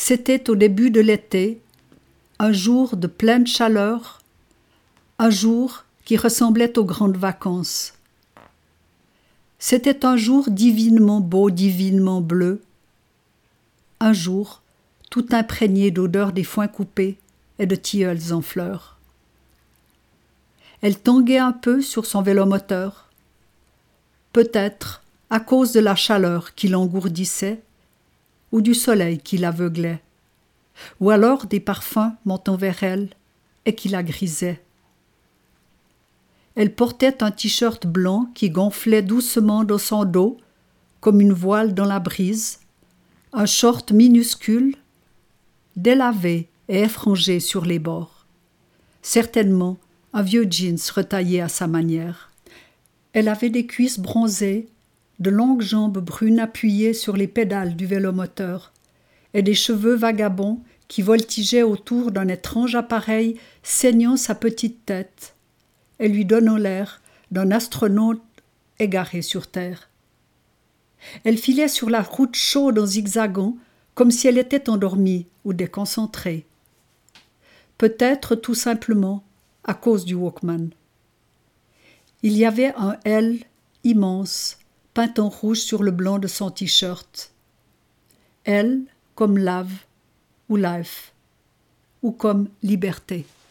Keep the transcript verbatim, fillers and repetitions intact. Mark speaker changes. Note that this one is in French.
Speaker 1: C'était au début de l'été, un jour de pleine chaleur, un jour qui ressemblait aux grandes vacances. C'était un jour divinement beau, divinement bleu, un jour tout imprégné d'odeur des foins coupés et de tilleuls en fleurs. Elle tanguait un peu sur son vélomoteur, peut-être à cause de la chaleur qui l'engourdissait ou du soleil qui l'aveuglait, ou alors des parfums montant vers elle et qui la grisaient. Elle portait un t-shirt blanc qui gonflait doucement dans son dos, comme une voile dans la brise, un short minuscule, délavé et effrangé sur les bords. Certainement un vieux jeans retaillé à sa manière. Elle avait des cuisses bronzées, de longues jambes brunes appuyées sur les pédales du vélomoteur, et des cheveux vagabonds qui voltigeaient autour d'un étrange appareil saignant sa petite tête et lui donnant l'air d'un astronaute égaré sur Terre. Elle filait sur la route chaude en zigzagant, comme si elle était endormie ou déconcentrée. Peut-être tout simplement à cause du Walkman. Il y avait un L immense, peint en rouge sur le blanc de son t-shirt. L comme love ou life, ou comme liberté.